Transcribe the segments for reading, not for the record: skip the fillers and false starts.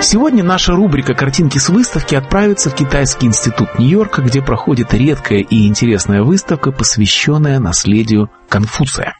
Сегодня наша рубрика «Картинки с выставки» отправится в Китайский институт Нью-Йорка, где проходит редкая и интересная выставка, посвященная наследию Конфуция.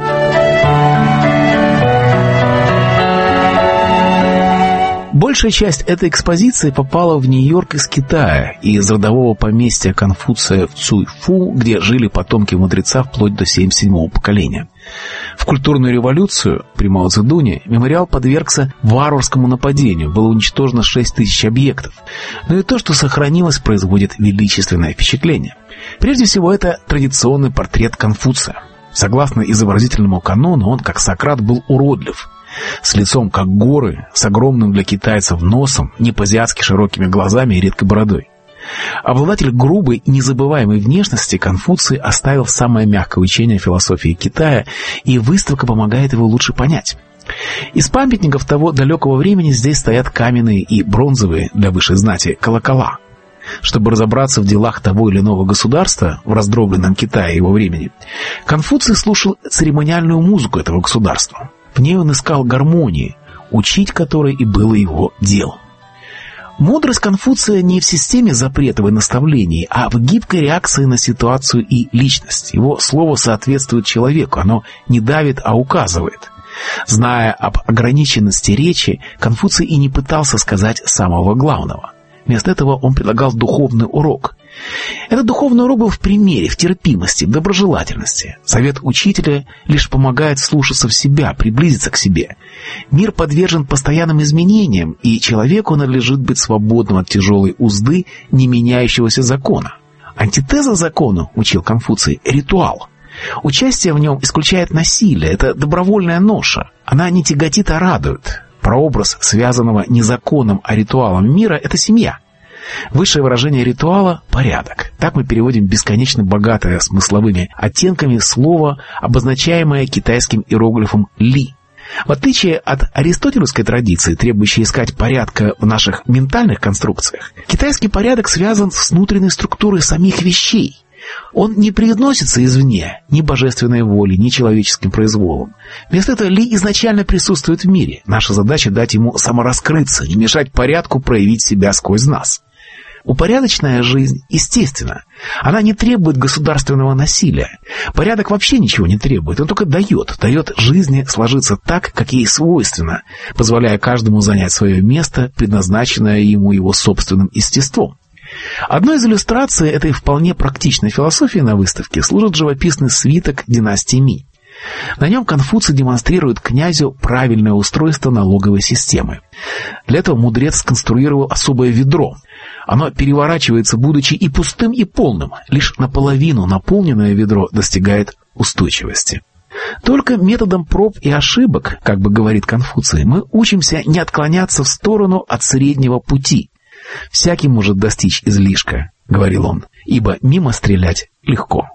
Большая часть этой экспозиции попала в Нью-Йорк из Китая, из родового поместья Конфуция в Цюйфу, где жили потомки мудреца вплоть до 77-го поколения. В культурную революцию при Мао Цзэдуне мемориал подвергся варварскому нападению, было уничтожено 6 тысяч объектов. Но и то, что сохранилось, производит величественное впечатление. Прежде всего, это традиционный портрет Конфуция. Согласно изобразительному канону, он, как Сократ, был уродлив. С лицом, как горы, с огромным для китайцев носом, не по-азиатски широкими глазами и редкой бородой. Обладатель грубой и незабываемой внешности, Конфуций оставил самое мягкое учение философии Китая, и выставка помогает его лучше понять. Из памятников того далекого времени здесь стоят каменные и бронзовые, для высшей знати, колокола. Чтобы разобраться в делах того или иного государства в раздробленном Китае его времени, Конфуций слушал церемониальную музыку этого государства. В ней он искал гармонии, учить которой и было его делом. Мудрость Конфуция не в системе запретов и наставлений, а в гибкой реакции на ситуацию и личность. Его слово соответствует человеку, оно не давит, а указывает. Зная об ограниченности речи, Конфуций и не пытался сказать самого главного. Вместо этого он предлагал духовный урок. Этот духовный урок был в примере, в терпимости, в доброжелательности. Совет учителя лишь помогает слушаться в себя, приблизиться к себе. Мир подвержен постоянным изменениям, и человеку надлежит быть свободным от тяжелой узды не меняющегося закона. Антитеза закону, учил Конфуций, ритуал. Участие в нем исключает насилие, это добровольная ноша. Она не тяготит, а радует. Прообраз связанного не законом, а ритуалом мира – это семья. Высшее выражение ритуала – порядок. Так мы переводим бесконечно богатое смысловыми оттенками слово, обозначаемое китайским иероглифом «ли». В отличие от аристотелевской традиции, требующей искать порядка в наших ментальных конструкциях, китайский порядок связан с внутренней структурой самих вещей. Он не приносится извне, ни божественной волей, ни человеческим произволом. Вместо этого Ли изначально присутствует в мире. Наша задача дать ему самораскрыться, не мешать порядку проявить себя сквозь нас. Упорядоченная жизнь естественна. Она не требует государственного насилия. Порядок вообще ничего не требует, он только дает жизни сложиться так, как ей свойственно, позволяя каждому занять свое место, предназначенное ему его собственным естеством. Одной из иллюстраций этой вполне практичной философии на выставке служит живописный свиток династии Ми. На нем Конфуций демонстрирует князю правильное устройство налоговой системы. Для этого мудрец сконструировал особое ведро. Оно переворачивается, будучи и пустым, и полным. Лишь наполовину наполненное ведро достигает устойчивости. Только методом проб и ошибок, как бы говорит Конфуций, мы учимся не отклоняться в сторону от среднего пути. «Всякий может достичь излишка», — говорил он, — «ибо мимо стрелять легко».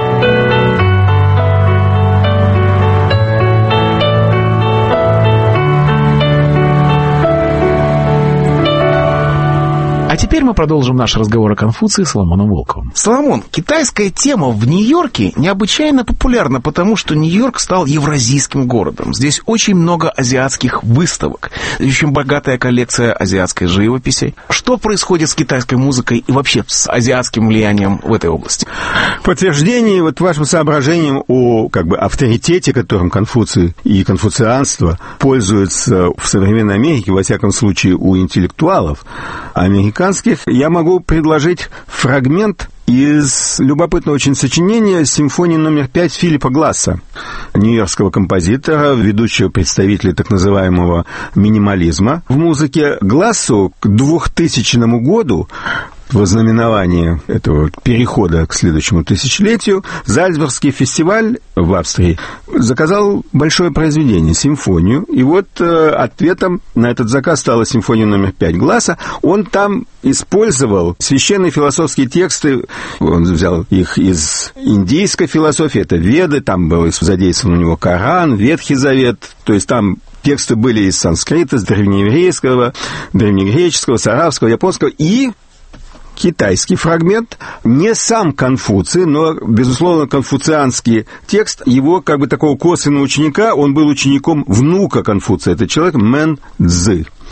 А теперь мы продолжим наш разговор о Конфуции с Соломоном Волковым. Соломон, китайская тема в Нью-Йорке необычайно популярна, потому что Нью-Йорк стал евразийским городом. Здесь очень много азиатских выставок, очень богатая коллекция азиатской живописи. Что происходит с китайской музыкой и вообще с азиатским влиянием в этой области? В подтверждении вашим соображениям о авторитете, которым Конфуций и конфуцианство пользуются в современной Америке, во всяком случае у интеллектуалов американцев, я могу предложить фрагмент из любопытного очень сочинения «Симфония номер 5» Филиппа Гласса, нью-йоркского композитора, ведущего представителя так называемого минимализма в музыке. Глассу к 2000 году, в ознаменовании этого перехода к следующему тысячелетию, Зальцбургский фестиваль в Австрии заказал большое произведение, симфонию. И вот ответом на этот заказ стала симфония номер 5 Гласса. Он там использовал священные философские тексты. Он взял их из индийской философии, это Веды, там был задействован у него Коран, Ветхий Завет, то есть там тексты были из санскрита, с древнееврейского, древнегреческого, с арабского, японского и китайский фрагмент, не сам Конфуций, но, безусловно, конфуцианский текст, его такого косвенного ученика, он был учеником внука Конфуция, это человек Мэн Цзы.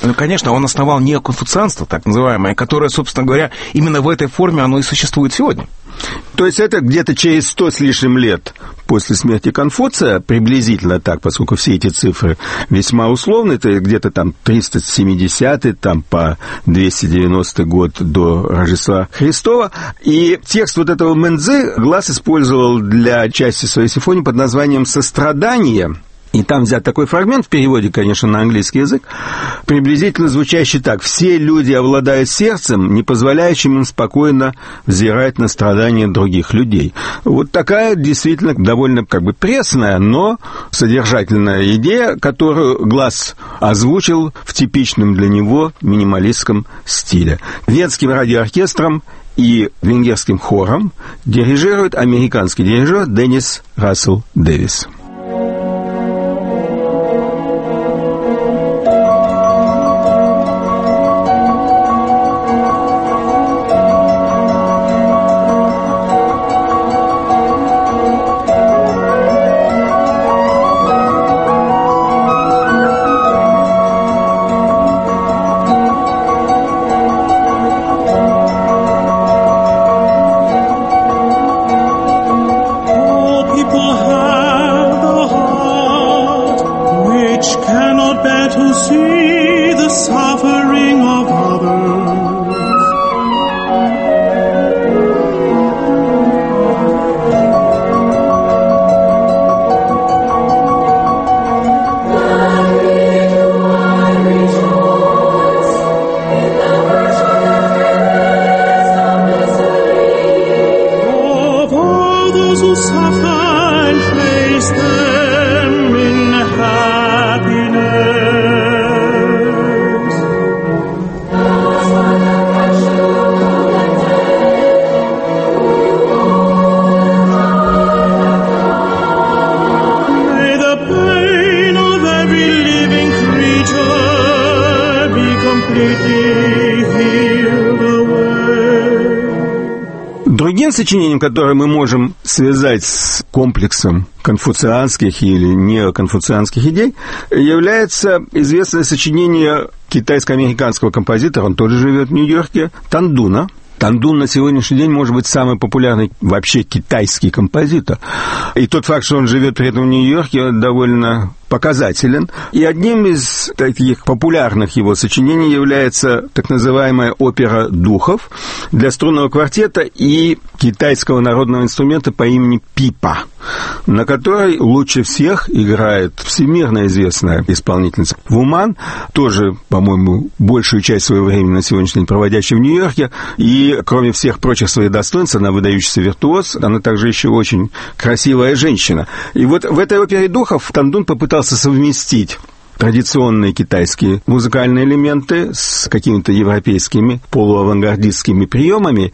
Ну, конечно, он основал неоконфуцианство, так называемое, которое, собственно говоря, именно в этой форме оно и существует сегодня. То есть это где-то через 100 с лишним лет после смерти Конфуция, приблизительно так, поскольку все эти цифры весьма условны, это где-то там 370-й, там по 290 год до Рождества Христова. И текст вот этого Мэнцзы Глас использовал для части своей симфонии под названием «Сострадание». И там взят такой фрагмент, в переводе, конечно, на английский язык, приблизительно звучащий так: «Все люди обладают сердцем, не позволяющим им спокойно взирать на страдания других людей». Вот такая действительно довольно пресная, но содержательная идея, которую Глас озвучил в типичном для него минималистском стиле. Венским радиооркестром и венгерским хором дирижирует американский дирижер Деннис Рассел Дэвис. Другим сочинением, которое мы можем связать с комплексом конфуцианских или неоконфуцианских идей, является известное сочинение китайско-американского композитора, он тоже живет в Нью-Йорке, Тандуна. Тандун на сегодняшний день может быть самый популярный вообще китайский композитор. И тот факт, что он живет при этом в Нью-Йорке, довольно показателен. И одним из таких популярных его сочинений является так называемая опера духов для струнного квартета и китайского народного инструмента по имени пипа, на которой лучше всех играет всемирно известная исполнительница Вуман, тоже, по-моему, большую часть своего времени на сегодняшний день проводящая в Нью-Йорке. И, кроме всех прочих своих достоинств, она выдающийся виртуоз, она также еще очень красивая женщина. И вот в этой опере духов Тандун попытался совместить традиционные китайские музыкальные элементы с какими-то европейскими полуавангардистскими приемами.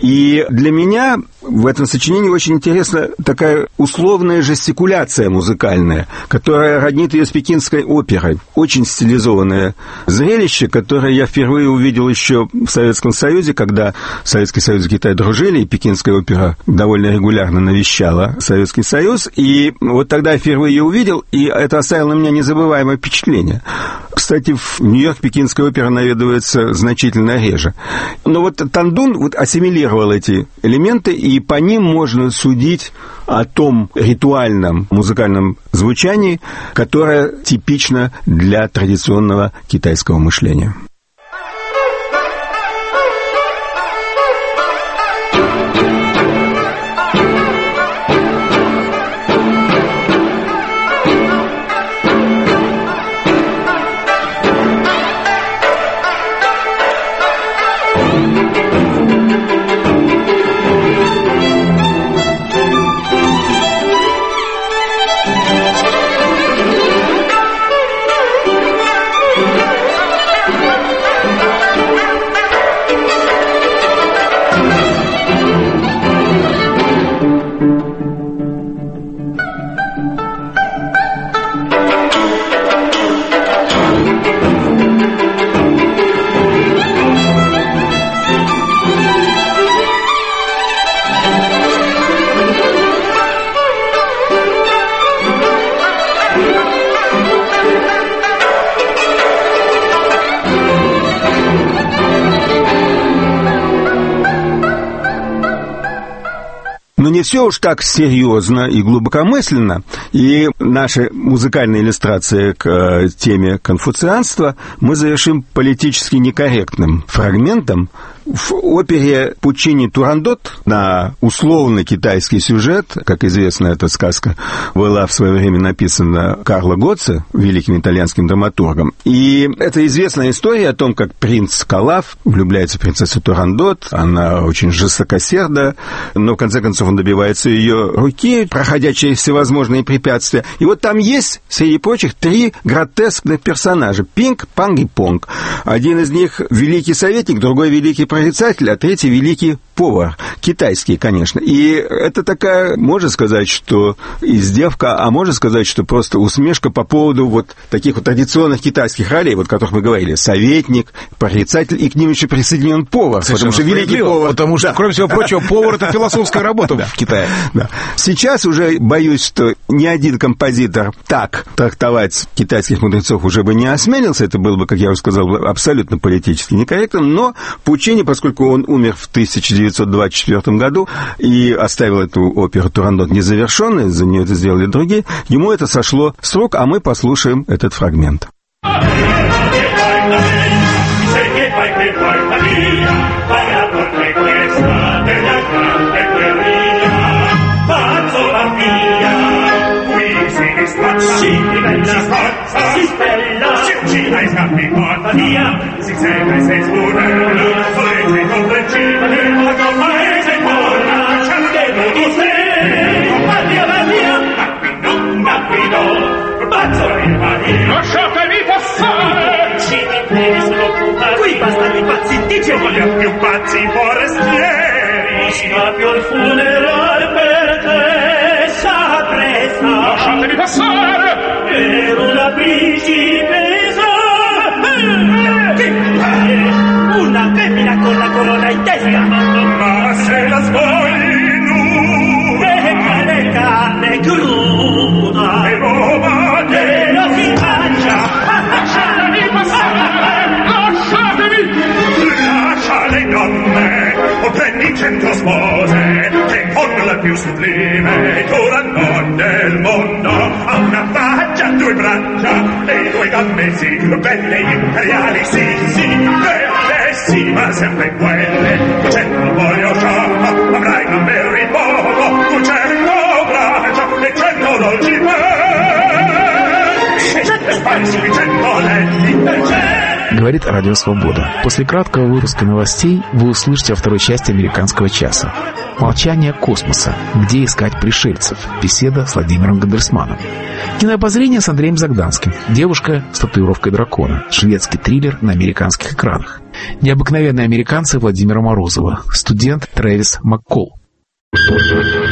И для меня в этом сочинении очень интересна такая условная жестикуляция музыкальная, которая роднит ее с пекинской оперой. Очень стилизованное зрелище, которое я впервые увидел еще в Советском Союзе, когда Советский Союз и Китай дружили, и пекинская опера довольно регулярно навещала Советский Союз. И вот тогда я впервые ее увидел, и это оставило на меня незабываемое впечатление. Кстати, в Нью-Йорк пекинская опера наведывается значительно реже. Но вот Тандун ассимилировал эти элементы, и по ним можно судить о том ритуальном музыкальном звучании, которое типично для традиционного китайского мышления. не все уж так серьезно и глубокомысленно. И наши музыкальные иллюстрации к теме конфуцианства мы завершим политически некорректным фрагментом. В опере Пуччини «Турандот» на условно китайский сюжет, как известно, эта сказка была в свое время написана Карло Гоце, великим итальянским драматургом. И это известная история о том, как принц Калаф влюбляется в принцессу Турандот. Она очень жестокосерда, но в конце концов он добивается ее руки, проходя через всевозможные препятствия. И вот там есть, среди прочих, 3 гротескных персонажа: Пинг, Панг и Понг. Один из них великий советник, другой великий прорицатель, а третий великий повар. Китайский, конечно. И это такая, можно сказать, что издевка, а можно сказать, что просто усмешка по поводу вот таких вот традиционных китайских ролей, вот о которых мы говорили. Советник, прорицатель, и к ним еще присоединен повар. Совершенно, потому что великий повар. Потому что, кроме всего прочего, повар — это философская работа в Китае. Да. Сейчас уже боюсь, что ни один композитор так трактовать китайских мудрецов уже бы не осмелился. Это было бы, как я уже сказал, абсолютно политически некорректным. Но Пуччини, поскольку он умер в 1924 году и оставил эту оперу «Турандот» незавершенной, за нее это сделали другие, ему это сошло с рук, а мы послушаем этот фрагмент. Si sembra sei sfurello, fai complencita che la tua paese torna, c'è di sé, via, Napino, Bazzoli Maria. Lasciatemi passare! Ci devi solo occupare, qui bastano i pazzi indici, voglio più pazzi forestieri. Scappio il funerale per te, sapresa. Lasciatemi passare! Per una principessa. Una femmina con la corona in testa, ma se la svogli nu e carne cruda e roba che non si mangia. Lasciatemi passare, lascia le donne o prendi 100 spose che con la più sublime Turandot del mondo ha una faccia, 2 braccia e 2 gambe, sì, belle imperiali, sì, bellissima, sempre quelle. 100 voglio già, avrai gambe il riposo, 200 braccia e 100 dolci pezzi, 100 spalzi, 100 letti, Говорит Радио Свобода. После краткого выпуска новостей вы услышите о второй части «Американского часа». «Молчание космоса. Где искать пришельцев?» Беседа с Владимиром Гандерсманом. Кинообозрение с Андреем Загданским. «Девушка с татуировкой дракона». Шведский триллер на американских экранах. «Необыкновенные американцы» Владимира Морозова. Студент Трэвис Маккол.